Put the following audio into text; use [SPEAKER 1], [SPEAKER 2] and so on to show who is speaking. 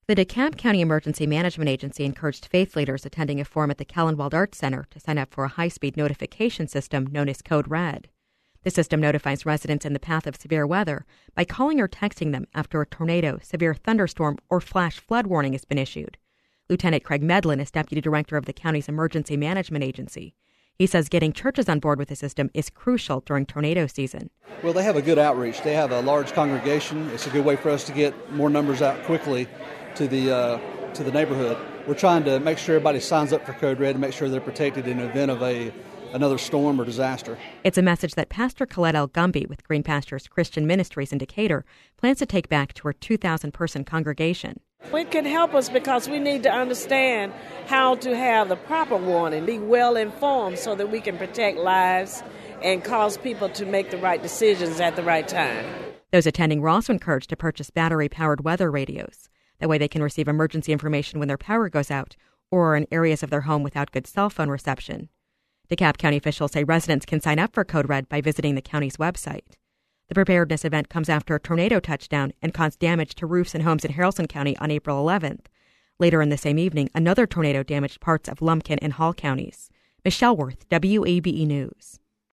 [SPEAKER 1] The DeKalb County Emergency Management Agency encouraged faith leaders attending a forum at the Kellenwald Arts Center to sign up for a high-speed notification system known as Code Red. The system notifies residents in the path of severe weather by calling or texting them after a tornado, severe thunderstorm, or flash flood warning has been issued. Lieutenant Craig Medlin is deputy director of the county's emergency management agency. He says getting churches on board with the system is crucial during tornado season.
[SPEAKER 2] Well, they have a good outreach. They have a large congregation. It's a good way for us to get more numbers out quickly to the neighborhood. We're trying to make sure everybody signs up for Code Red and make sure they're protected in the event of another storm or disaster.
[SPEAKER 1] It's a message that Pastor Colette L. Gumby with Green Pastures Christian Ministries in Decatur plans to take back to her 2,000-person congregation.
[SPEAKER 3] It can help us because we need to understand how to have the proper warning, be well informed so that we can protect lives and cause people to make the right decisions at the right time.
[SPEAKER 1] Those attending were also encouraged to purchase battery-powered weather radios. That way they can receive emergency information when their power goes out or are in areas of their home without good cell phone reception. DeKalb County officials say residents can sign up for Code Red by visiting the county's website. The preparedness event comes after a tornado touchdown and caused damage to roofs and homes in Haralson County on April 11th. Later in the same evening, another tornado damaged parts of Lumpkin and Hall counties. Michelle Worth, WABE News.